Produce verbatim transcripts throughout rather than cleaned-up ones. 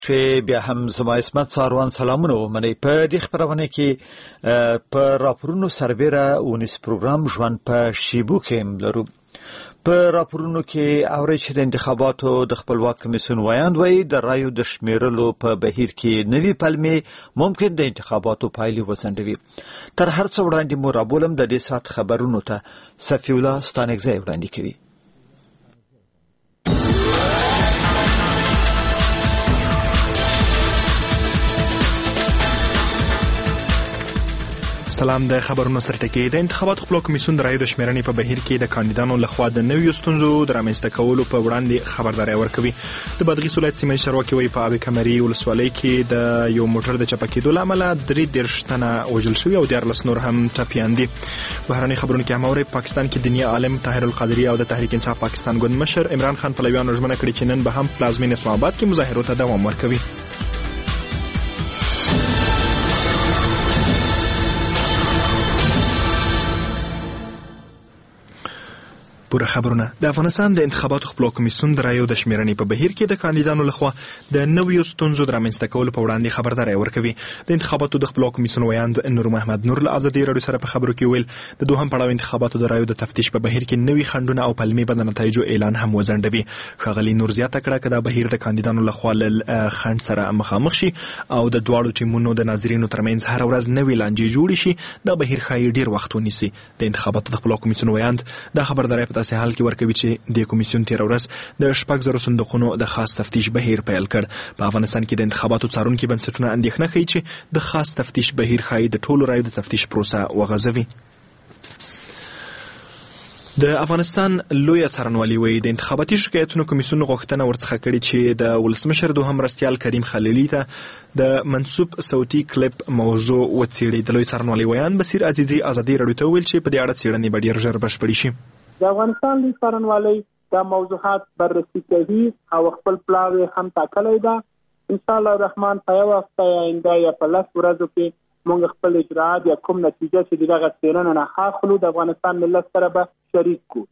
چې بیا هم زما اسمت ساروان سلامونه ومني. په دې خبرونه کې په راپورونو سربېره ونیس پروګرام ژوند په شیبو کې لرو. په راپورونو کې اوري چې د انتخاباتو د خپلواک کمیسیون وایاند وایي د رایو د شمیرلو په بهیر کې نوي پلمې ممکن د انتخاباتو پایلې وسنجوي. تر هر څه وړاندې مو رابولم د دې سات خبرونو ته صفی الله ستانکزی وړاندې کوي. سلام. د خبرونو سرټکی. د انتخاباتو خپلواک کمیسیون د رایو د شمیرنې په بهیر کې د کاندیدانو لخوا د نویو ستونزو د رامنځته کولو په وړاندې خبرداري ورکوي. د بادغیس ولایت سیمه چارواکي وایي په ابي کمري ولسوالۍ کې د یو موټر د چپه کېدو له امله درې دېرش تنه وژل شوي او دیارلس نور هم ټپیان دي. بهرني خبرونو کې هم اوري پاکستان کې دیني عالم طاهر القادری او د تحریک انصاف پاکستان ګوند مشر عمران خان پلویانو ژمنه کړې چې نن به هم پلازمین اسلام آباد کې مظاهرو ته دوام ورکوي. پوره خبرونه. د افغانستان د انتخاباتو خپلواک کمیسیون د رایو د شمیرنې په بهیر کې د کاندیدانو لخوا د نویو ستونزو د رامنځته کولو په وړاندې خبرداری ورکوي. د انتخاباتو د خپلواک کمیسیون ویاند نور محمد نور له ازادي راډیو سره په خبرو کې ویل د دوهم پړاو انتخاباتو د رایو د تفتیش په بهیر کې نوي خنډونه او پلمې به د نتایجو اعلان هم وزندوي. ښاغلي نور زیاته کړه چې دا بهیر د کاندیدانو لخوا له خنډ سره مخامخ شي او د دواړو ټیمونو د ناظرینو ترمنځ هر ورځ نوي لانجې جوړ شي. دا بهیر ښایي ډیر وخت ونیسي. د انتخاباتو د خپلواک کمیسیون ویاند دا خبرداری په داسې حال کې ورکوي چې د کمیسیون تیر ورځ د شپږ زره صندوقونو د خاص تفتیش بهیر پیل کړ. په افغانستان کې د انتخاباتو څارونکي بنسټونه اندېښنه کوي چې د خاص تفتیش بهیر ښایي د ټولو رایو د تفتیش پروسه وغځوي. د افغانستان لویه څارنوالي وایي د انتخاباتي شکایتونو کمیسیون غوښتنه ورڅخه کړې چې د ولسمشر دوهم مرستیال کریم خلیلي ته د منسوب صوتي کلیپ موضوع وڅېړي. د لوی څارنوالي ویان بصیر عزیزي ازادي راډیو ته ویل چې په دې اړه څېړنې به ډېر ژر بشپړې شي. د افغانستان لوی څارنوالۍ دا موضوعات بررسي کوي او خپل پلاوی هم ټاکلی ده. ان شاء الله الرحمن په یو هفته یا آینده یا په لس ورځو کې موږ خپل اجراات یا کوم نتیجه چې دغه څېړنه نه اخلو د افغانستان ملت سره به شریک کړو.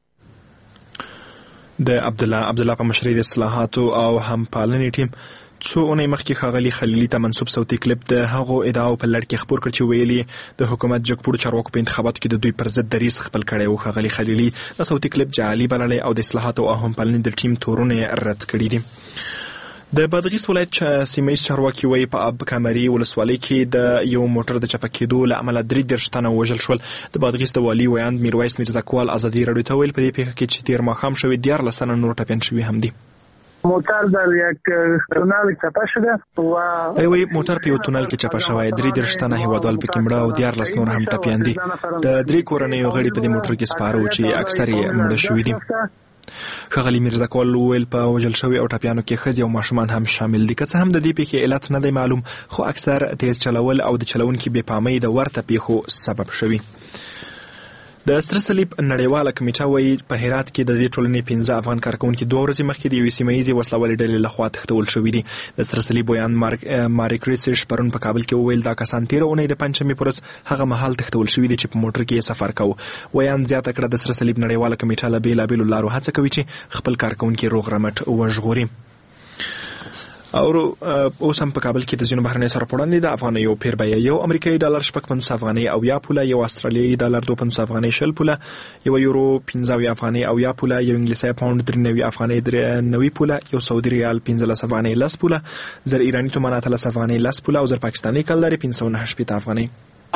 د عبد الله عبد الله په مشرۍ د اصلاحاتو او هم پالنې ټیم څو اونۍ مخکې ښاغلي خلیلي ته منسوب صوتي کلیپ د هغو ادعاو په لړ کې خپور کړ چې ویلي د حکومت جګپوړو چارواکو په انتخاباتو کې د دوی پر ضد دریځ خپل کړی و. ښاغلي خلیلي د صوتي کلیپ جعلي بللی او د اصلاحاتو او هم پالنې د ټیم تورونه رد کړي دي. د بادغیس ولایت سیمه چارواکي وایي په اب کمري ولسوالۍ کې د یو موټر د چپه کېدو له امله درې دېرش تنه وژل شول. د بادغیس د والي ویاند میرویس میرزاکوال ازادي راډیو ته ویل په دې پیښه کې چې تیر ماښام شوي دیارلس تنه نور ټپیان شوي هم دي. موټر در یک تونل چپه شده و ایوي موټر په یو تونل کې چپه شوی. درې دېرش تنه هیوادوال پکې مړه او دیارلس نور هم ټپیان دي. د درې کورنیو غړي په دې موټر کې سپاره و چې اکثر یې مړه شوي دي. ښاغلي میرزاکوال وویل په وژل شوي او ټپیانو کې ښځې او ماشومان هم شامل دي. که څه هم د دې پیښې علت نه دی معلوم خو اکثر تیز چلول او د چلونکي بې پامۍ د ورته پیښو سبب شوي. د سره صلیب نړیواله کمیټه وایي په هرات کې د دې ټولنې پنځه افغان کارکونکي دوه ورځې مخکې د یوې سیمه ییزې وسله والې ډلې لخوا تښتول شوي دي. د سره صلیب ویاند مارک ریسش پرون په کابل کې وویل دا کسان تېره اونۍ د پنجشنبې پر ورځ هغه مهال تښتول شوي دي چې په موټر کې یې سفر کوه. ویاند زیاته کړه د سره صلیب نړیواله کمیټه له بېلابېلو لارو هڅه کوي چې خپل کارکونکي روغ رمټ وژغوري. او اوس هم په کابل کې د ځینو بهرنیو سرپوړاندې د افغانیو پیر بیه یو امریکایي ډالر شپږ پنځوس افغانۍ او یا پوله، یو استرالیایي ډالر دوه پنځوس افغانۍ شل پوله، یو یورو پنځه اویا افغانۍ او یا پوله، یو انګلیسي پاوند درې نوي افغانۍ درې نوي پوله، یو سعودي ریال پنځلس افغانۍ لس پوله، زر ایراني تومان اتلس افغانۍ لس پوله او زر پاکستاني کلدارې پنځه سوه نهه شپېته افغانۍ.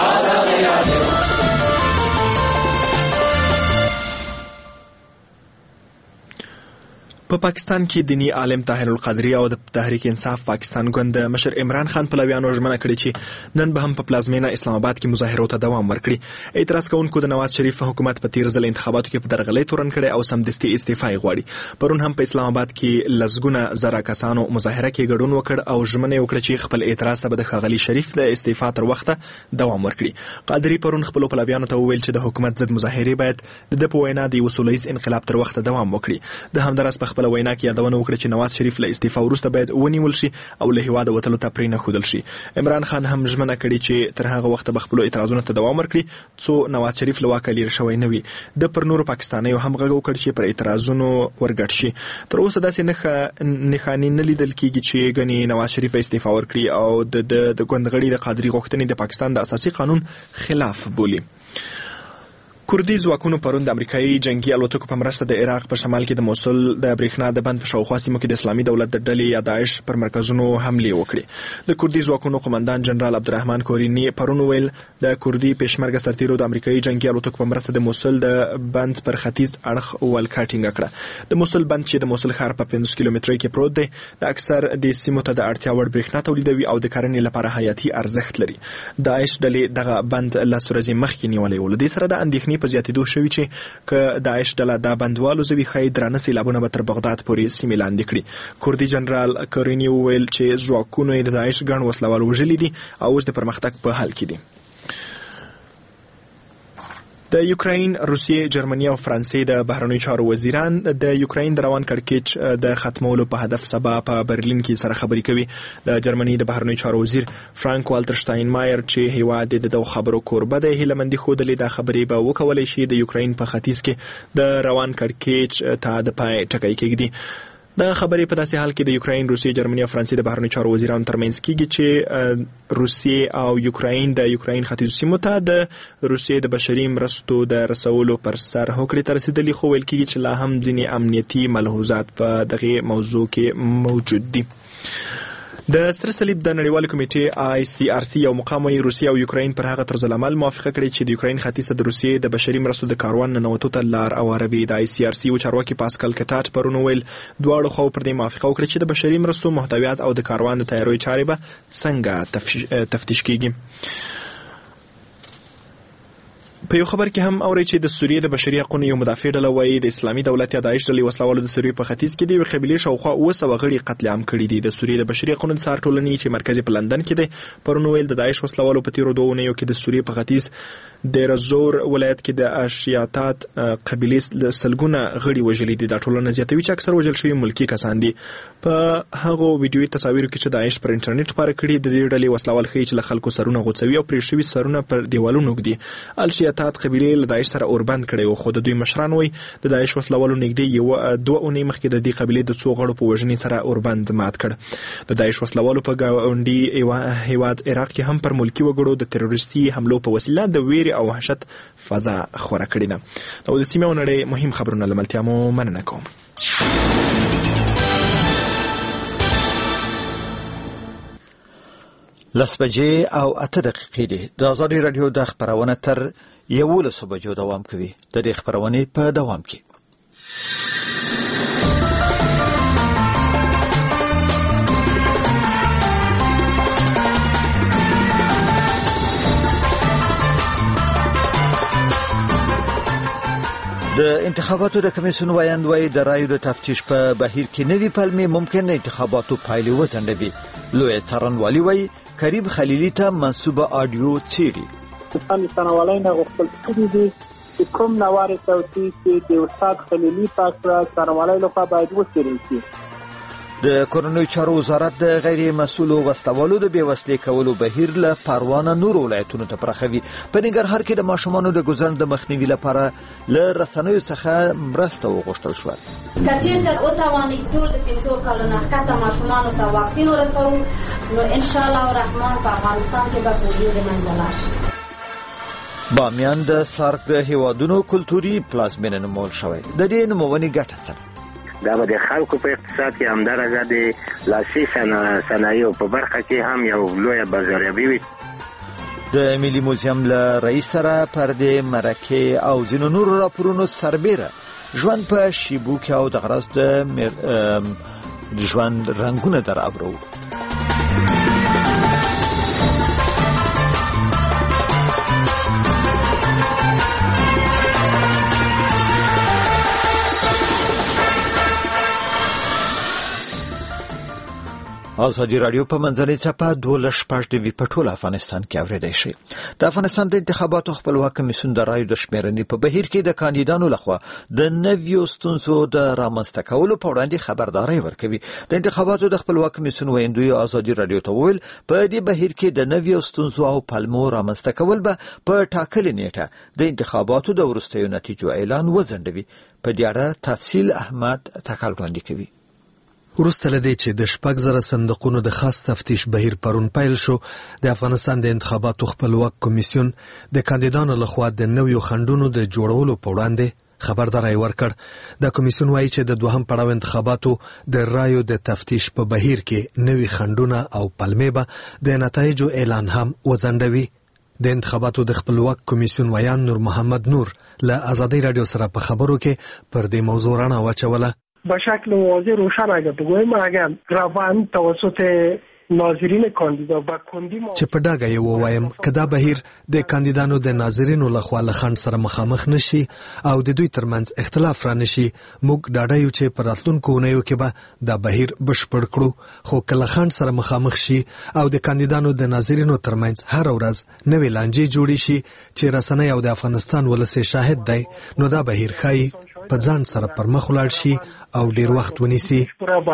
په پاکستان کې دینی عالم طاهر القادری او د تحریک انصاف پاکستان ګوند مشر عمران خان پلویانو ژمنه کړې چې نن به هم په پلازمینه اسلام آباد کې مظاهرو ته دوام ورکړي. اعتراض کوونکو د نواز شریف حکومت په تیر ځل انتخاباتو کې په درغلۍ تورن کړي او سمدستي استعفا یې غواړي. پرون هم په اسلام آباد کې لسګونه زره کسانو مظاهره کې ګډون وکړ او ژمنه یې وکړه چې خپل اعتراض ته به د ښاغلي شریف د استعفا تر وخته دوام ورکړي. قادری پرون خپل پلویانو ته وویل چې د حکومت ضد مظاهرې باید د د په وینا د وسولهییز انقلاب تر وخته دوام وکړي. د همدارس په خپل خپل وینا کې یادونه وکړه چې نواز شریف له استعفا وروسته باید ونیول شي او له هیواد وتلو ته پرې نه ښودل شي. عمران خان هم ژمنه کړې چې تر هغه وخته به خپلو اعتراضونو ته دوام ورکړي څو نواز شریف له واکه لیرې شوی نه وي. د پر نورو پاکستانیو هم غږ وکړ چې پر اعتراضونو ورګډ شي. تر اوسه داسې نښانې نه لیدل کېږي چې ګنې نواز شریف استعفا ورکړي او د د ګوندغړي د قادري غوښتنې د پاکستان د اساسي قانون خلاف بولي. کوردي ځواکونو پرون د امریکایي جنگي الوتکو په مرسته د عراق په شمال کې د موصل د برېښنا د بند په شاوخوا سیمو کې د اسلامي دولت د ډلې یا داعش پر مرکزونو حملې وکړې. د کوردي ځواکونو قومندان جنرال عبدالرحمن کورینی پرون ویل د کوردي پېشمرګه سرتیرو د امریکایي جنگي الوتکو په مرسته د موصل د بند پر ختیځ اړخ ولکه ټینګه کړه. د موصل بند چې د موصل ښار په پنځوس کیلومترۍ کې پروت دی د اکثر د سیمو ته د اړتیا وړ برېښنا تولیدوي او د کرنې لپاره حیاتي ارزښت لري. داعش ډلې دغه بند لس ورځې مخکې نیولی و. له دې سره د اندېښنې په زیاتېدو شوي چې که داعش ډله دا بندوالو زوي ښایي درانه سیلابونه به تر بغداد پورې سیمې لاندې کړي. کوردي جنرال کورینی وویل چې ځواکونو یې د داعش ګڼ وسلوال وژلي دي او اوس د پرمختګ په حال کې دي. د یوکراین، روسیې، جرمني او فرانسې د بهرنیو چارو وزیران د یوکراین د روان کړکېچ د ختمولو په هدف سبا په برلین کې سره خبرې کوي. د جرمني د بهرنیو چارو وزیر فرانک والتر شتاینمایر چې هیواد د دغو خبرو کوربه دی هیلهمندي ښودلې دا خبرې به وکولی شي د یوکراین په ختیځ کې د روان کړکېچ ته د پای ټکی کېږدي. د خبرې په داسې حال کې د یوکراین، روسیې، جرمني او فرانسې د بهرنیو چارو وزیرانو ترمنځ کېږي چې روسیې او یوکراین د یوکراین ختیځو سیمو ته د روسیې د بشري مرستو د رسولو پر سر هوکړې ته رسېدلي، خو ویل کېږي چې لا هم ځینې امنیتي ملحوظات په دغې موضوع کې موجود دي. د سره صلیب د نړیوالې کمیټې آی سی آر سی یو مقام وایي روسیه او یوکراین پر هغه طرز العمل موافقه کړې چې د یوکراین ختیځ ته د روسیې د بشري مرستو د کاروان ننوتو ته لار هواروي. د آی سی آر سی یو چارواکي پاسکل کټاټ پرون ویل دواړو خواو پر دې موافقه وکړه چې د بشري مرستو محتویات او د کاروان د تیاریو چارې به څنګه تفتیش کېږي. په یو خبر کې هم اوري چې د سوریې د بشري حقوقو یو مدافع ډله وایي د اسلامي دولت یا داعش ډلې وسلوالو د سوریې په ختیځ کې د یوې قبیلې شاوخوا اوه سوه غړي قتل عام کړي دي. د سوریې د بشري حقوقو د څار ټولنې چې مرکز په لندن کې دی پرون ویل د داعش وسلوالو په تیرو دوه اونیو کې د سوریې په ختیځ د رزور ولایت کې د اشیاتات قبیلې سلګونه غړي وژلي دي. دا ټولنه زیاتوي چې اکثر وژل شوي ملکي کسان دي. په هغو ویډیوي تصاویرو کې چې داعش پر انټرنیټ خپاره کړي د دې ډلې وسلوال ښیي چې له خلکو سرونه غوڅوي او پرې شوي سرونه پر دیوالونو ږدي. الشیاتات قبیلې داعش سره اوربند کړی و، خو د دوی مشران وایي د داعش وسلوالو نږدې یو دوه اونۍ مخکې د دې قبیلې د څو غړو په وژنې سره اوربند مات کړ. د داعش وسلوالو په ګاونډي هیواد عراق کې هم پر ملکي وګړو د تروریستي حملو په وسیله د ویرې او وحشت فضا خوره کړې ده. او د سیمې او نړۍ مهم خبرونه له ملتیا مو مننه کوم. لس بجې او اته دقیقې دي. د ازادي راډیو د خبرونه تر یولسو بجو دوام کوي. د دې خبرونې په دوام کې د انتخاباتو د کمیسیون وایند وایي د رایو د تفتیش په بهیر کې نوي پلمې ممکن انتخاباتو پایلې وځنډوي. لوی څارنوالي وایي کریم خلیلي ته منسوبه آډیو څېړي. پاکستان څارنوالۍ نه غوښتل کړي دي چې کوم نوارې صوتي چې د استاد خلیلي په اړه څارنوالۍ لخوا باید وڅېړل شي. د کورنیو چارو وزارت د غیر مسؤلو وسلوالو د بېوسلې کولو بهیر له پروانه نور ولایتونو ته پراخوي. په ننګرهار کې د ماشومانو د ګوزن د مخنیوي لپاره له رسنیو څخه مرسته وغوښتل شوه. که چېرته وتوانئ ټول د پنځو کالو نه ښکته ماشومانو ته واکسین ورسوو نو انشاءالله الرحمن په افغانستان کې به پولیو د منځه لاړ شي. بامیان د سارک د هیوادونو کلتوري پلازمینه نومول شوی. د دې نومونې ګټه څه ده؟ دا به د خلکو په اقتصاد کې همدارنګه د لاسي صنایعو په برخه کې هم یو لویه بازاریابي وي. د ملي موزیم له رئیس سره پر دې مرکې او ځینو نورو راپورونو سربیره ژوند په شیبو کې او د غرض د ژوند رنګونه در ابرو. ازادي رادیو په منځنۍ چپه دوه شپږ د وی په ټول افغانستان کې اوریدای شي. د افغانستان د انتخاباتو خپلواک کمیسیون د رایو د شمیرنې په بهیر کې د کاندیدانو لخوا د نویو ستونزو د رامنځته کولو په وړاندې خبرداري ورکوي. د انتخاباتو د خپلواک کمیسیون ویندوی ازادي رادیو ته وویل په دې بهیر کې د نویو ستونزو او پلمو رامنځته کول به په ټاکلې نیټه د انتخاباتو د وروستیو نتیجو اعلان وځنډوي. په دې اړه تفصیل احمد تکل وړاندې کوي. وروسته لدې چې د شپږ زره صندوقونو د خاص تفتیش بهیر پرون پیل شو، د افغانستان د انتخاباتو خپلواک کمیسیون د کاندیدانو لخوا د نویو خنډونو د جوړولو په وړاندې خبرداري ورکړ. د کمیسیون وایي چې د دوهم پړاو انتخاباتو د رایو د تفتیش په بهیر کې نوي خنډونه او پلمې به د نتایجو اعلان هم وځنډوي. د انتخاباتو د خپلواک کمیسیون ویان نور محمد نور له ازادي رادیو سره په خبرو کې پر دې موضوع رڼا واچوله. به شکل واضح روشن اگر بگویم اگر روند توسط ناظرین کاندیدا و کندی ما چې په ډاګه یې ووایم که دا بهیر د کاندیدانو د ناظرینو لخوا له خنډ سره مخامخ نشي او د دوی ترمنځ اختلاف را نشي، موږ ډاډه یو چې په راتلونکو اونیو کې به دا بهیر بشپړ کړو. خو که له خنډ سره مخامخ شي او د کاندیدانو د ناظرینو ترمنځ هر ورځ نوې لانجې جوړې شي چې رسنۍ او د افغانستان ولس شاهد دی، نو دا بهیر ښایي په ځان سره پر مخ ولاړ شي او ډیر وخت ونیسي.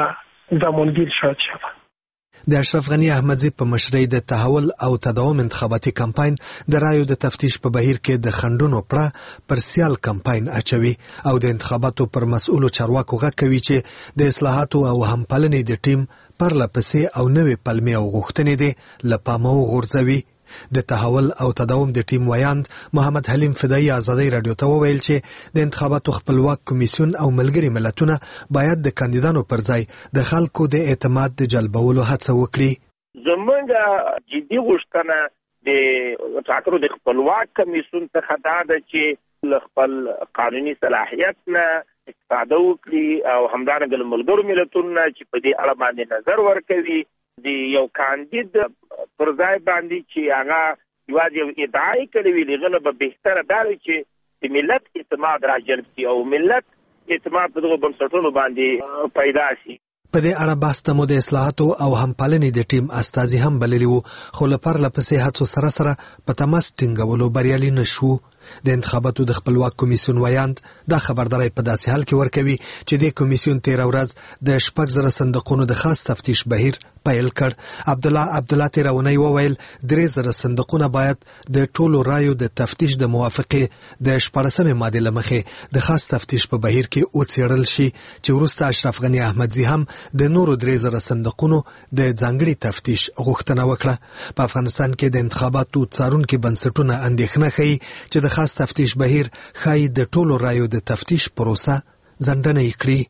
د اشرف غنی احمدزی په مشرۍ د تحول او تداوم انتخاباتي کمپاین د رایو د تفتیش په بهیر کې د خنډونو پړه پر سیال کمپاین اچوي او د انتخاباتو پر مسؤلو چارواکو غږ کوي چې د اصلاحاتو او همپالنې د ټیم پرله پسې او نوې پلمې او غوښتنې دي له پامه وغورځوي. د تحول او تداوم د ټیم ویاند محمد حلیم فدایي ازادي رادیو ته وویل چې د انتخاباتو خپلواک کمیسیون او ملګري ملتونه باید د کاندیدانو پر ځای د خلکو د اعتماد د جلبولو هڅه وکړي. زمونږ جدي غوښتنه د ټاکنو د خپلواک کمیسیون څخه دا ده چې خپل قانوني صلاحیت نه استفاده وکړي او همدارنګه له ملګرو ملتونو چې په دې اړه باندې نظر ورکوي. د یو کاندید پر ځای باندې چې هغه یوازې یو ادعای کړی وي، هغه به بهتره دا وي چې د ملت اعتماد راجلب شي او ملت اعتماد په دغو بنسټونو باندې پیدا شي. په دې اړه بحث ته مو د اصلاحاتو او همپالنې د ټیم استازي هم بللی وو، خو له پرله پسې هڅو سره سره په تماس ټینګولو بریالي نه شو. د انتخاباتو د خپلواک کمیسیون ویاند دا خبرداري په داسې حال کې ورکوي چې د کمیسیون تیر ورځ د شپږ زره صندوقونو د خاص تفتیش بهیر پیل کړ. عبد الله عبد الله تیرونی وویل درې زره صندوقونه باید د ټولو رایو د تفتیش د موافقې د شپاړسمې ماده لمخې د خاص تفتیش په بهیر کې وڅېړل شي، چې وروسته اشرف غنی احمدزی هم د نورو درې زره صندوقونو د ځانګړي تفتیش غوښتنه وکړه. په افغانستان کې د انتخاباتو څارونکي بنسټونه اندېښنه ښیي چې د خاص تفتیش بهیر ښایي د ټولو رایو د تفتیش پروسه ځنډنه کړي.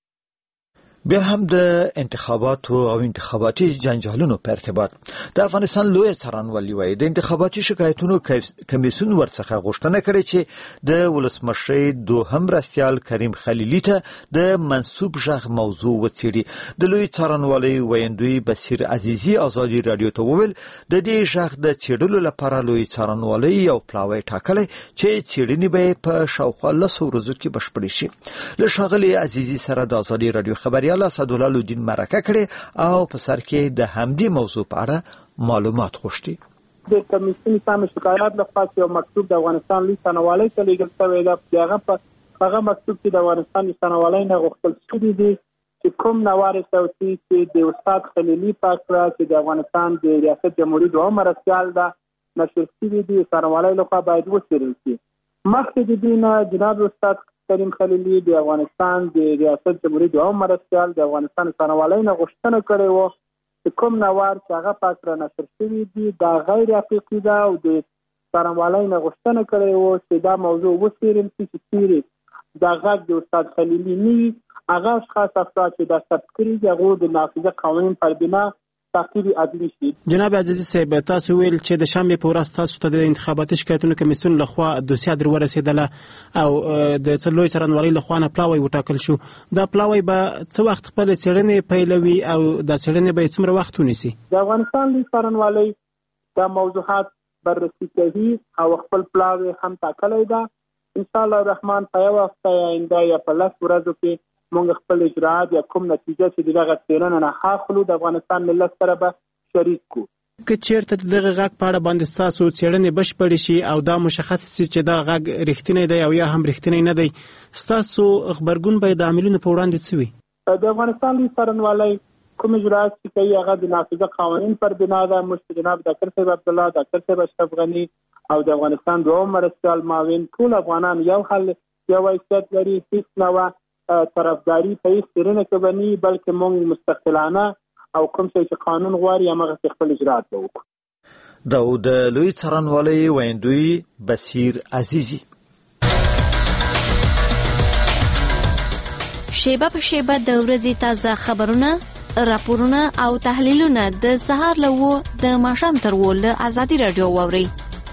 بیا هم د انتخاباتو او انتخاباتي جنجالونو په ارتباط د افغانستان لوی څارنوالي وایي د انتخاباتي شکایتونو کمیسیون ورڅخه غوښتنه کړې چې د ولسمشر دوهم مرستیال کریم خلیلي ته د منسوب ژغ موضوع وڅېړي. د لوی څارنوالي ویندوی بصیر عزیزی ازادي رادیو ته وویل د دې ژغ د څېړلو لپاره لوی څارنوالي یو پلاوی ټاکلی چې څېړنې به په شاوخوا لسو ورځو کې بشپړې شي. له ښاغلي عزیزی سره د ازادي رادیو خبري اسدالله الدین مرکه کړي او په سر کې د همدې موضوع په اړه معلومات غوښتي. د کمیسیون سم شکایت لخوا یو مکتوب د افغانستان لوی څارنوالۍ ته لیږل شوی دی. هغه په هغه مکتوب کې د افغانستان څارنوالۍ نه غوښتل شوي دي چې کوم نوارې صوتي چې د استاد خلیلي پاکرا چې د افغانستان د ریاست جمهوریت دوهم مرستیال ده نشر شوي دي څارنوالۍ لخوا باید وڅېړل شي. مخکې د دې نه جناب استاد کریم خلیلي د افغانستان د ریاست جمهوریت دوهم مرستیال د افغانستان څارنوالۍ نه غوښتنه کړې وه چې کوم نوار چې هغه پاک را نشر شوي دي دا غیر حقیقي ده او د څارنوالۍ نه غوښتنه کړې وه چې دا موضوع وڅېړل شي چې چیرې دا غږ د استاد خلیلي نه وي، هغه اشخاص افراد چې دا ثبت کړي دي هغو د نافذه قوانین پر بنا تعقیب عدلي شي. جناب عزیزي صاحب تاسو ویل چې د شنبې په ورځ تاسو ته د انتخاباتي شکایتونو کمیسیون لخوا دوسیه در ورسېدله او د لوی څارنوالۍ لخوا نه پلاوی وټاکل شو. دا پلاوی به څه وخت خپل څېړنې پیلوي او دا څېړنې به څومره وخت ونیسي؟ د افغانستان لوی څارنوالۍ دا موضوعات بررسي کوي او خپل پلاوی هم ټاکلی ده. ان شاء الله الرحمن په یو هفته یا آینده یا په لس ورځو کې موږ خپل اجراءات یا کوم نتیجه چې دغه څېړنه نه اخلو د افغانستان ملت سره به شریک کو. که چیرته دغه غږ په اړه باندې ستاسو څېړنې بشپړې شي او دا مشخص شي چې دا غږ رښتینی دی او یا هم رښتینی نه دی، ستاسو غبرګون به د عاملینو په وړاندې څه وي؟ د افغانستان لوی څارنوالۍ کوم اجراءات چې کوي هغه د نافذه قوانین پر بنا ده. موږ جناب ډاکټر صاحب عبدالله، ډاکټر صاحب اشرف غني او د افغانستان دویم مرستیال معاون ټول افغانان یو حل یو حیثیت لري. هیڅ نوع طرفداري په هیڅ څېړنه کې به نه، بلکې موږ مستقلانه او کوم چې قانون غواړي همغه خپل اجراءات وکړو. دا د لوی څارنوالۍ ویندوی بصیر عزیزی. شیبه په شیبه د ورځې تازه خبرونه، راپورونه او تحلیلونه د سهار له وو د ماښام تر وو له ازادي رادیو واورئ.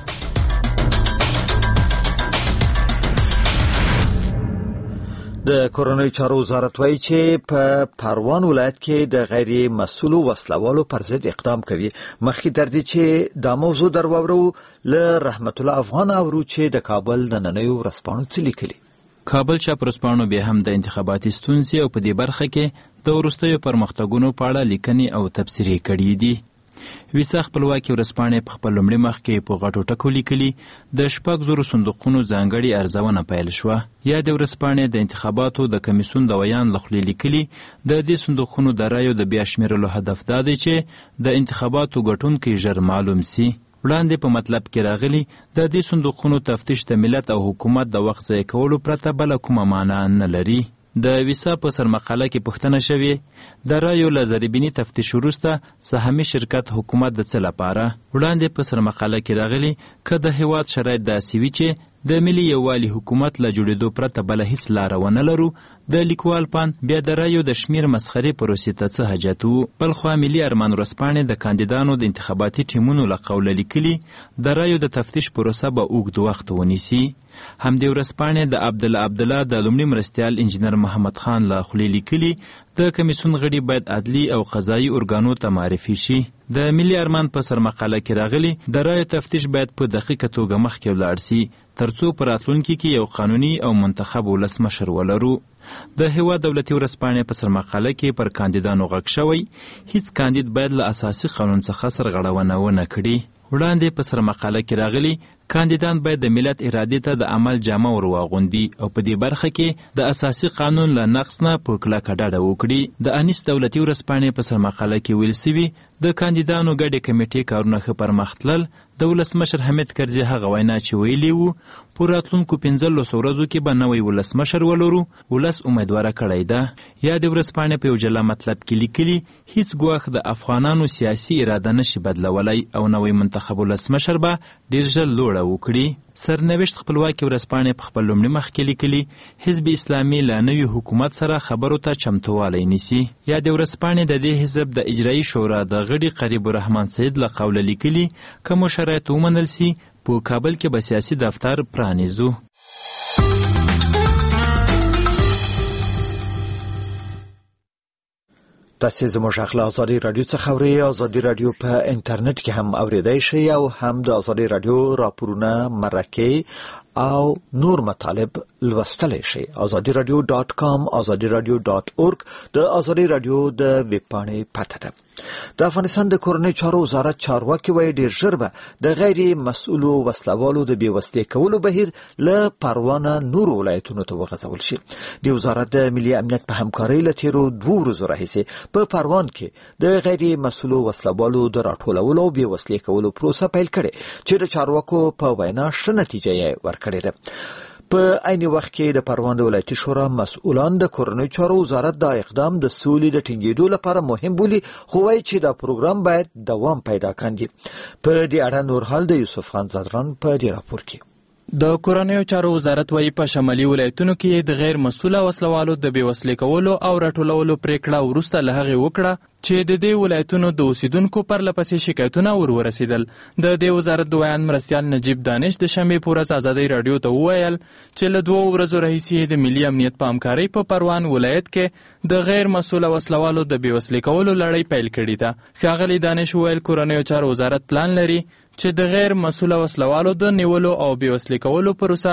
د کورنۍ چارو وزارت وایي چې په پروان ولایت کې د غیر مسؤلو وسلوالو پر ضد اقدام کوي. مخکې در دي چې دا موضوع در واورو له رحمت الله افغان اورو چې د کابل د نننیو ورځپاڼو څه لیکلي. کابل چاپ ورځپاڼو بیا هم د انتخاباتي ستونزې او په دې برخه کې د وروستیو پرمختګونو په اړه لیکنې او تبصرې کړي دي. ویسا خپلواکي ورځپاڼې په خپل لومړي مخ کې په غټو ټکو لیکلي د شپږ زرو صندوقونو ځانګړې ارزونه پیل شوه. یا د ورځپاڼې د انتخاباتو د کمیسیون د ویان له خولې لیکلي د دې صندوقونو د رایو د بیا شمیرلو هدف دا دی چې د انتخاباتو ګټونکي ژر معلوم سي. وړاندې په مطلب کې راغلي د دې صندوقونو تفتیش د ملت او حکومت د وخت ضایع کولو پرته بله کومه معنا نه لري. د ویسا په سرمقاله کې پوښتنه شوې د رایو له ضریبیني تفتیش وروسته سهامي شرکت حکومت د څه لپاره. وړاندې په سرمقاله کې راغلي که د هیواد شرایط داسې وي چې د ملي یووالي حکومت له جوړېدو پرته بله هیڅ لاره ونه لرو، د لیکوال پان بیا د رایو د شمیر مسخرې پروسې ته څه حاجت و. بلخوا ملي ارمان ورځپاڼې د کاندیدانو د انتخاباتي ټیمونو له قوله لیکلي د رایو د تفتیش پروسه به اوږد وخت ونیسي. همدې ورځپاڼې د عبدالله عبدالله د لومړي مرستیال انجینر محمد خان له خولې لیکلي د کمیسیون غړي باید عدلي او قضایي ارګانو ته معرفي شي. د ملي ارمان په سرمقاله کې راغلي د رایو تفتیش باید په دقیقه توګه مخکې ولاړ سي ترڅو په راتلونکي کې یو قانوني او منتخب ولسمشر ولرو. د هیواد دولتي ورځپاڼې په سرمقاله کې پر کاندیدانو غږ شوی هیڅ کاندید باید له اساسي قانون څخه سرغړونه ونه کړي. وړاندې په سرمقاله کې راغلي کاندیدان باید د ملت ارادې ته د عمل جامه ور واغوندي او په دې برخه کې د اساسي قانون له نقض نه په کلکه ډډه وکړي. د انیس دولتي ورځپاڼې په سرمقاله کې ویل سوي د کاندیدانو ګډې کمیټې کارونه ښه پرمخ تلل. د ولسمشر حمید کرزي هغه وینا چې ویلي وو په راتلونکو پنځلسو ورځو کې به نوی ولسمشر ولرو ولس امیدواره کړی ده. یا د ورځپاڼې په یو جلا مطلب کې لیکلي هیڅ ګواښ د افغانانو سیاسي اراده نشي بدلولی او نوی منتخب ولسمشر به ډېر ژر لوړه وکړي. سرنوشت خپلواکي ورځپاڼې په خپل لومړي مخ کې لیکلي حزب اسلامي له نوي حکومت سره خبرو ته چمتووالی نیسي. یا د ورځپاڼې د دې حزب د اجرایي شورا د غړي قریب الرحمن سید له قوله لیکلي که مو شرایط ومنل سي په کابل کې به سیاسي دفتر پرانیزو. تاسې زموږ غږ له ازادي راډیو څخه اورئ. ازادي راډیو په انټرنیټ کې هم اوریدای شئ او هم د ازادي راډیو راپورونه، مرکې او نور مطالب لوستلی شئ. ازادي راډیو ډاټ کام ازادي راډیو ډاټ اورګ د ازادي راډیو د ویب پاڼې پته ده. د افغانستان د کورنۍ چارو وزارت چارواکي وایي ډېر ژر به د غیر مسؤلو وسلوالو د بېوسلې کولو بهیر له پروانه نورو ولایتونو ته وغځول شي. د وزارت د ملي امنیت په همکارۍ له تېرو دوو ورځو راهیسې په پروان کې د غیر مسؤلو وسلوالو د راټولولو او بېوسلې کولو پروسه پیل کړې چې د چارواکو په وینا ښه نتیجه یې ورکړې ده. په عین وخت کې د پروان د ولایتي شورا مسؤلان د کورنۍ چارو وزارت دا اقدام د سولې د ټینګېدو لپاره مهم بولي، خو وایي چې دا پروګرام باید دوام پیدا کړي. په دې اړه نور حال د یوسف خان زادران په دې راپور کې. د کورنیو چارو وزارت وایي په شمالي ولایتونو کې د غیر مسؤله وسلوالو د بېوسلې کولو او راټولولو پریکړه وروسته له هغې وکړه چې د دې ولایتونو د اوسیدونکو پرله پسې شکایتونه ور ورسېدل. د دې وزارت د ویان مرستیال نجیب دانش د شنبې په ورځ ازادۍ راډیو ته وویل چې له دوو ورځو راهیسې د ملي امنیت په همکارۍ په پروان ولایت کې د غیر مسؤله وسلوالو د بېوسلې کولو لړۍ پیل کړې ده. ښاغلي دانش وویل کورنیو چارو وزارت پلان لري چې د غیر مسؤله وسلوالو د نیولو او بېوسلې کولو پروسه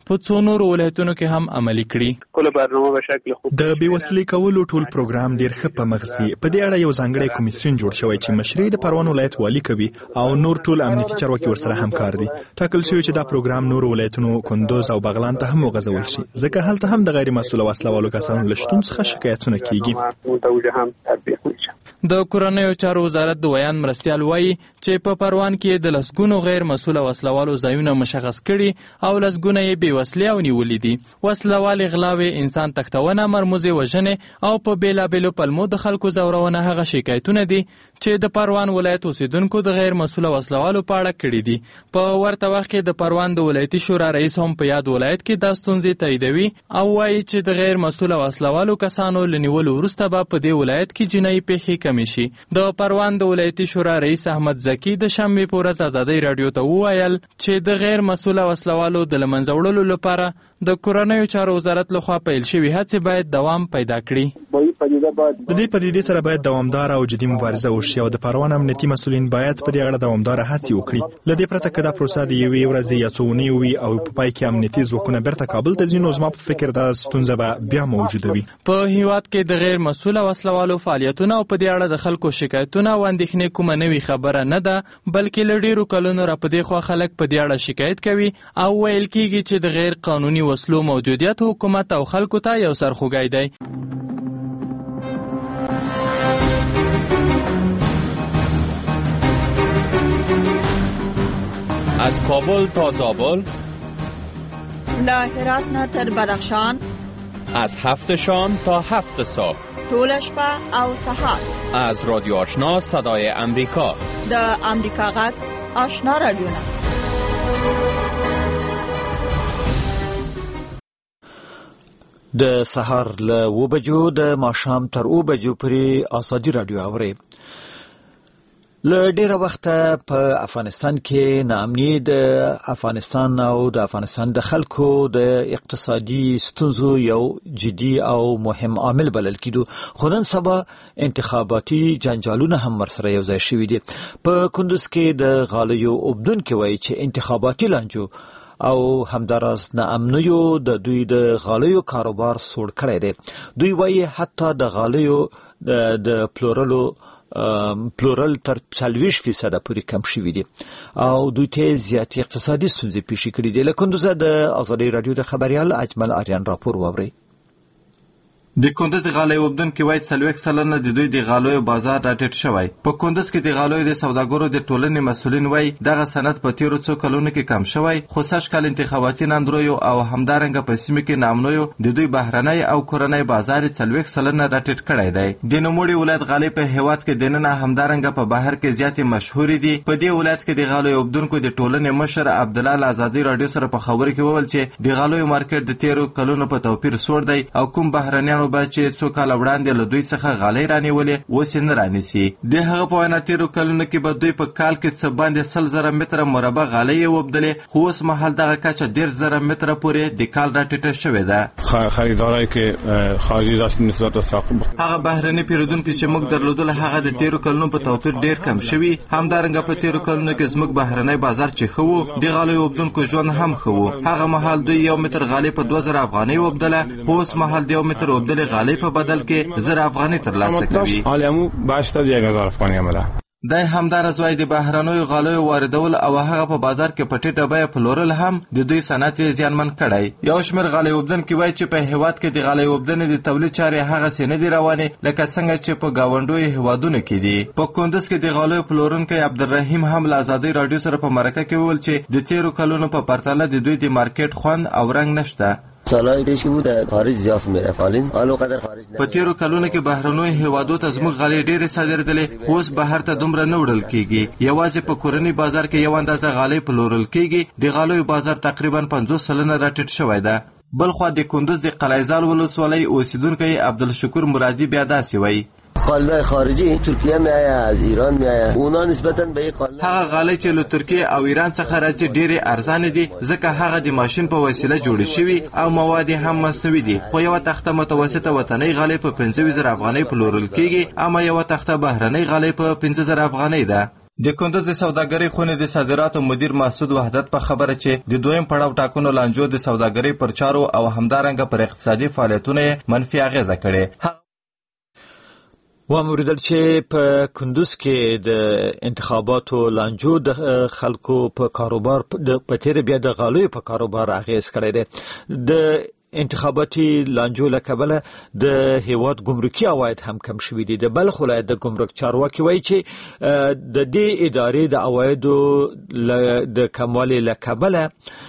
په څو نورو ولایتونو کې هم عملي کړي. کله برنامه به شکل خوب د بیوسلې کولو ټول پروګرام ډیر ښه په مغزي په دې اړه یو ځانګړی کمیسیون جوړ شوی چې مشري د پروان ولایت والی کوي او نور ټول امنیتي چارواکي ورسره همکار دي. ټاکل شوی چې دا پروګرام نور ولایتونو کندوز او بغلان ته هم وغځول شي ځکه هلته هم د غیر مسؤل وسلوالو کسانو له شتون څخه شکایتونه کیږي. د کورنیو چارو وزارت د ویان مرستیال وایي چې په پروان کې د لسګونو غیر مسؤل وسلوالو ځایونه مشخص کړي او لسګونه یې بې وسلې او نیولې دي. وسلوالې غلاوې، انسان تښتونه، مرموزې وژنې او په بېلابېلو پلمو د خلکو ځورونه هغه شکایتونه دي چې د پروان ولایت اوسیدونکو د غیر مسؤل وسلوالو په اړه کړي دي. په ورته وخت کې د پروان د ولایتي شورا رئیس هم په یاد ولایت کې دا ستونزې تاییدوي او وایي چې د غیر مسؤل وسلوالو کسانو له نیولو وروسته به په دې ولایت کې جنایي پیښې کمې شي. د پروان د ولایتي شورا رئیس احمد زکی د شنبې په ورځ ازادۍ راډیو ته وویل چې د غیر مسؤل وسلوالو د له منځه وړلو لپاره د کورنیو چارو وزارت لخوا پیل شوي هڅې باید دوام پیدا کړي. د دې پدیدې سره باید دوامداره او جدي مبارزه وشي او د پروان امنیتي مسؤلین باید په دې اړه دوامداره هڅې وکړي. له دې پرته که دا پروسه د یوې ورځې یا څو اونیو وي او په پای کې امنیتي ځواکونه بیرته کابل ته ځي نو زما په فکر دا ستونزه به بیا موجوده وي. په هیواد کې د غیر مسؤل وسلوالو فعالیتونه او په دې اړه د خلکو شکایتونه او اندېښنې کومه نوې خبره نه ده بلکې له ډېرو کلونو راپدې خوا خلک په دې اړه شکایت کوي او ویل کېږي چې د غیر قانوني وسلو موجودیت حکومت او خلکو ته یو سرخوږی دی. از کابل تا زابل، له هرات نه تر بدخشان، از هفت شام تا هفت صبح، ټول شپه او سهار، از رادیو آشنا صدای امریکا، د امریکا غږ آشنا رادیو. د سهار له اوه بجو د ماښام تر اوه بجو پورې ازادي راډیو اورئ. له ډېره وخته په افغانستان کې ناامني د افغانستان او د افغانستان د خلکو د اقتصادي ستونزو یو جدي او مهم عامل بلل کېدو خو نن سبا انتخاباتي جنجالونه هم ورسره یو ځای شوي دي. په کندوز کې د غالیو اوبدونکي وایي چې انتخاباتي لانجو او همداراز ناامنیو د دوی د غالیو کاروبار سوړ کړی دی. دوی وایي حتی د غالیو د پلورلو پلورل تر څلوېښت فیصده پورې کم شوي دي او دوی ته زیاتې اقتصادي ستونزې پیښې کړي دي. له کندوزه د ازادۍ راډیو د خبریال اجمل آریان راپور واورئ. د کندوز غالیو اوبدونکي وایي څلوېښت سلنه د دوی د غالیو بازار راټیټ شوی. په کندوز کې د غالیو د سوداګرو د ټولنې مسؤلین وایي دغه صنعت په تیرو څو کلونو کې کم شوی خو سږ کال انتخاباتي ناندریو او همدارنګه په سیمه کې ناامنیو د دوی بهرنی او کورنی بازار څلوېښت سلنه راټیټ کړی دی. د نوموړي ولایت غالۍ په هیواد کې دننه همدارنګه په بهر کې زیاتې مشهورې دي. په دې ولایت کې د غالیو اوبدونکو د ټولنې مشر عبدالله ازادي راډیو سره په خبرو کې وویل چې د غالیو مارکیټ د تیرو کلونو په توپیر سوړ دی او کوم بهرنیانو به چې څو کال وړاندې له دوی څخه غالۍ رانیولې اوس یې نه رانیسي. د هغه په وینا تیرو کلونو کې به دوی په کال کې څه باندې سل زره متره مربع غالۍ اوبدلې خو اوس مهال دغه کچه دېرش زره متره پورې د کال راټیټه شوې ده. خریدارای که خارجي داشت نسبت به ساق هغه بهرني پیرودونکو چې موږ درلودل هغه د تیرو کلونو په توپیر ډېر کم شوي. همدارنګه په تیرو کلونو کې زموږ بهرنی بازار چې ښه و د غالیو اوبدونکو ژوند هم ښه و. هغه مهال دوی یو متر غالۍ په دوه زره افغانۍ اوبدله خو اوس مهال د یو متر اوبدلې غالۍ په بدل کې زر افغانۍ ترلاسه کوي. حالمو باشتر یک هزار افغانۍ عمله. دای همدارز وایي د بهرنیو غالیو واردول او هغه په بازار کې په ټیټه بیه پلورل هم د دوی صنعت زیانمن کړی. یو شمېر غالۍ اوبدونکي وایي چې په هیواد کې د غالۍ اوبدنې د تولید چارې هغسې نه دي روانې لکه څنګه چې په ګاونډیو هیوادونو کې دي. په کندوز کې د غالیو پلورونکی عبدالرحیم هم له ازادۍ راډیو سره په مرکه کې وویل چې د تیرو کلونو په پرتله د دوی د مارکیټ خوند او رنګ نشته. سالهای پیش بود خارج زیات میرفتیم حالا قدر خارج په تیرو کلونو کې بهرنیو هیوادو ته زموږ غالۍ ډېرې صادرېدلې خو اوس بهر ته دومره نه وړل کېږي. یوازې په کورني بازار کې یو اندازه غالۍ پلورل کېږي. د غالیو بازار تقریبا پنځوس سلنه راټیټ شوی ده. بلخوا د کندوز د قلعه‌زال ولسوالۍ اوسیدونکی عبدالشکور مرادي بیا داسې وایي غالیهای خارجی ترکیه میآید از ایران میآید اونا نسبتا به این غالیه هغه غالی چې له ترکیه او ایران څخه راځي ډېرې ارزانه دي ځکه هغه د ماشین په وسیله جوړې شوي او مواد هم مصنوعي دي. خو یوه تخته متوسطه وطنۍ غالۍ په پنځه ویشت زره افغانۍ پلورل کېږي اما یوه تخته بهرنۍ غالۍ په پنځه زره افغانۍ ده. د کندز د سوداګرۍ خونې د صادراتو مدیر مسعود وحدت په خبره چې د دویم پړاو ټاکنو لانجو د سوداګرۍ پر چارو او همدارنګه پر اقتصادي فعالیتونو منفي اغیزه کړې. واموریدل چې په کندوز کې د انتخاباتو لانجو د خلکو په کاروبار په تیر بیا د غالوی په کاروبار اغیز کړی دی. د انتخاباتي لانجو له کبله د هیواد ګمرکي عواید هم کم شوي دي. د بلخ ولایت د ګمرک چارواکي وایي چې د دې ادارې د عوایدو د کموالي له کبله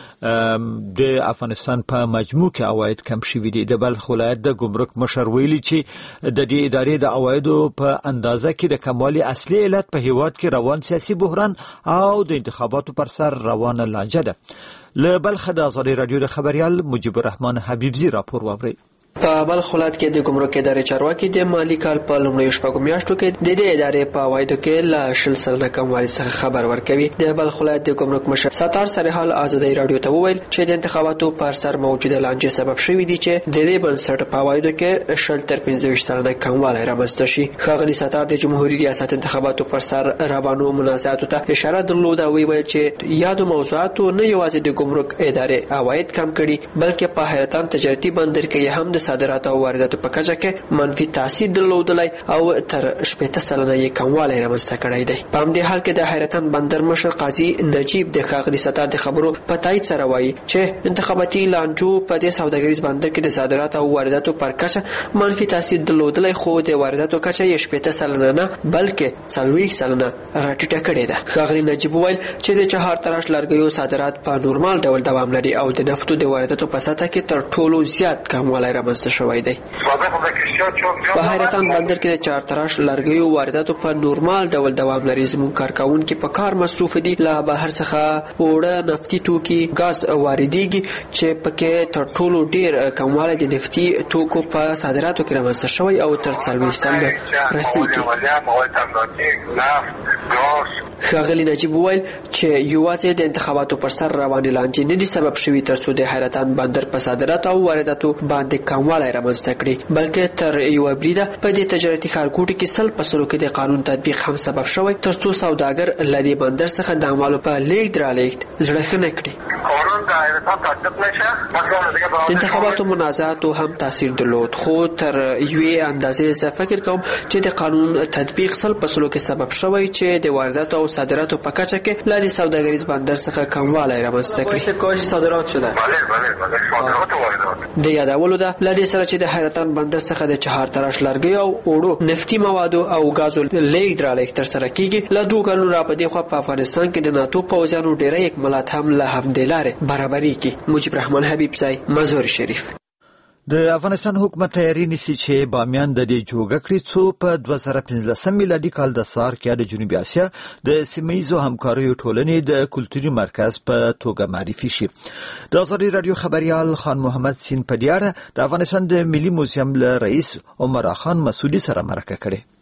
د افغانستان په مجموع کې عواید کم شوي دي. د بلخ ولایت د ګمرک مشر ویلي چې د دې ادارې د عوایدو په اندازه کې د کموالي اصلي علت په هیواد کې روان سیاسي بحران او د انتخاباتو پر سر روانه لانجه ده. له بلخ د آزادي رادیو د خبريال مجيب الرحمن حبيبزي راپور واوري. په بلخ ولایت کې د ګمرک ادارې چارواکي د مالی کال په لومړیو شپږو میاشتو کې د دې ادارې په عوایدو کې له شل سلنه کموالي څخه خبر ورکوي. د بلخ ولایت د ګمرک مشر ستار سرحال آزادي رادیو ته وویل چې د انتخاباتو پر سر موجوده لانجې سبب شوی دی چې د دې بنسټ په عوایدو کې شل تر پنځه ویشت سلنه کموالی رامنځته شي. ښاغلي ستار د جمهوریت ریاست انتخاباتو پر سر روانو منازعاتو ته اشاره درلوده او ویل چې یادو موضوعاتو نه یوازې د ګمرک ادارې عواید کم کړي بلکې په حیرتان تجارتي بندر کې هم د صادراتو او وارداتو په کچه کې منفي تاثیر درلودلی او تر شپږ سلنه یې کموالی رامنځته کړی دی. په همدې حال کې د حیرتان بندر مشر قاضي نجیب د ښاغلي ستار د خبرو په تایید سره وایي چې انتخاباتي لانجو په دې سوداګریز بندر کې د صادراتو او وارداتو پر کچه منفي تاثیر درلودلی خو د وارداتو کچه یې شپږ سلنه نه بلکې څلوېښت سلنه راټیټه کړې ده. ښاغلي نجیب وویل چې د چهار تراش لرګیو صادرات په نورمال ډول دوام لري او د نفتو د وارداتو په سطح کې تر ټولو زیات کموالی رامنځته شوی دی. په حیرتان بندر کې د چهار تراش لرګیو وارداتو په نورمال ډول دوام لري. زموږ کارکونکي په کار مصروف دي. له بهر څخه اوړه نفتي توکي غاز واردېږي چې پکې تر ټولو ډیر کموالی د نفتي توکو په صادراتو کې رامنځته شوی او تر څلوېښت سلنه رسیږي. ښاغلي نجیب وویل چې یوازې د انتخاباتو پر سر روانې لانجې نه دي سبب شوي ترڅو د حیرتان بندر په صادراتو او وارداتو باندې کموالی رامنځته کړي بلکې تر یوه بریده په دې تجارتي ښارګوټي کې سل په سلو کې د قانون تطبیق هم سبب شوی ترڅو سوداګر له دې بندر څخه د اعمالو په لیږد رالېږد زړه ښه نه کړي. د انتخاباتو منازعاتو هم تاثیر درلود خو تر یوې اندازې زه فکر کوم چې د قانون تطبیق سل په سلو کې سبب شوی چې د وارداتو او صادراتو په کچه کې له دې سوداګریز بندر څخه کموالی رامنځته کړي. کومې صادرات شده؟ د یادولو ده له دې سره چې د حیرتان بندر څخه د چهار تراش لرګیو او اوړو نفتي موادو او غازو لیږد رالېږد ترسره کیږي. له دوه کلونو را په دې خوا په افغانستان کې د ناتو پوځیانو ډیری اکمالات هم له همدې لارې برابریږي. مجيب الرحمن حبیبزی، مزار شریف. د افغانستان حکومت تیاری نیسي چې بامیان د دې جوګه کړي څو په دوه زره پنځلسم میلادي کال د سار کې د جنوبي اسیا د سیمه‌ییزو همکاریو ټولنې د کلتوري مرکز په توګه معرفي شي. د آزادي رادیو خبريال خان محمد سین په دې اړه د افغانستان د ملي موزیم له رئیس عمر خان مسعودي سره مرکه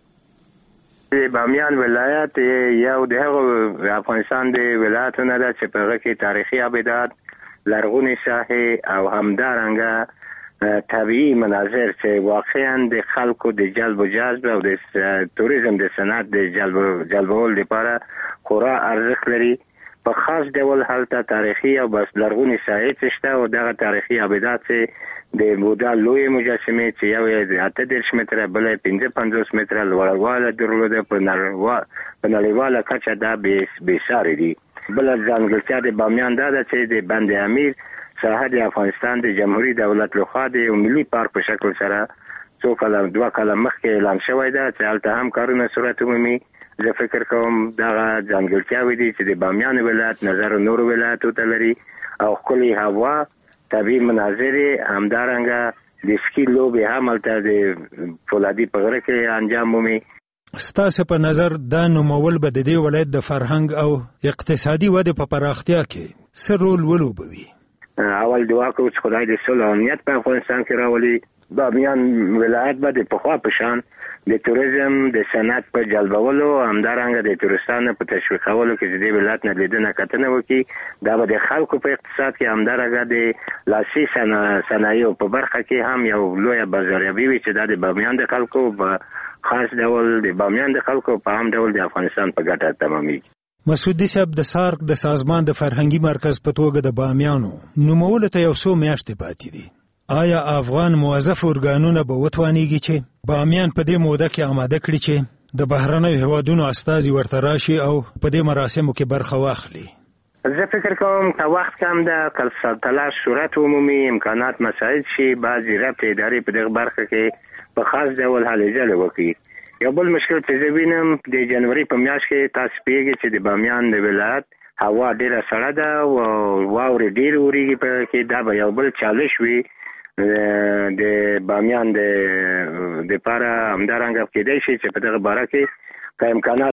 کړې. بامیان ولایت یو د افغانستان د ولایتونو ده چې په هغه کې تاریخي ابدات، لرغونې ساحې او همدارنګه طبیعي مناظر چې واقعا د خلکو د جلب و جذب او د توریزم د صنعت د جلب جلبول لپاره خورا ارزښت لري. په خاص ډول هلته تاریخي او بس لرغونې ساحې شته او دغه تاریخي ابدات چې د بودا لوی مجسمه چې یو یې اته دېرش متره بل پنځه پنځوس متره لوړوالی درلوده په نړیواله کچه دا بېساري دي. بله ځانګړتیا د بامیان دا ده چې د بند امیر ساحه د افغانستان د جمهوریت دولت لخوا د یو ملي پارک په شکل سره څو کاله دوه کاله مخکې اعلان شوی ده چې هلته هم کارونه صورت ومومي. زه فکر کوم دغه ځانګړتیاوې دي چې د بامیان ولایت نظر نورو ولایتو ته لري او ښکلې هوا، طبیعي مناظرې، همدارنګه د سکي لوبې هم هلته د فولادي په غره کې انجام مومي. ستاسو په نظر دا نومول به د دې ولایت د فرهنګ او اقتصادي ودې په پراختیا کې څه رول ولوبوي؟ اول دعا کوو چې خدای د صلح او امنیت په افغانستان کې راولي. بامیان ولایت به د پخوا په شان د توریزم د صنعت په جلبولو همدارنګه د تورستانو په تشویقولو کې د دې ولایت نه لیدنه کتنه وکړي. دا به د خلکو په اقتصاد کې همدارنګه د لاسي صنایعو په برخه کې هم یو لویه بازاریابي وي چې دا د بامیان د خلکو په خاص ډول د بامیان د خلکو په عام ډول د افغانستان په ګټه تمامېږي. مسعودي صاحب د سارک د سازمان د فرهنګي مرکز په توګه د بامیانو نومولو ته یو څو میاشتې پاتې دي. آیا افغان موظف ارګانونه به وتوانیږي چې بامیان په دې موده کې آماده کړي چې د بهرنیو هیوادونو استازي ورته راشي او په دې مراسمو کې برخه واخلي؟ زه فکر کوم که وخت کم ده، که تلاش صورت عمومي امکانات مساعد شي، بعضې ربط ادارې په دغه برخه کې په خاص ډول هلې ځلې وکړي. یو بل مشکل چې زه وینم د جنوري په میاشت کې تاسو پوهېږئ چې د بامیان د ولایت هوا ډېره سړه ده او واورې ډېرې اورېږي په کې. دا به یو بل چالش وي د بامیان د دپاره. همدارنګه کېدای شي چې په دغه باره کې که امکانات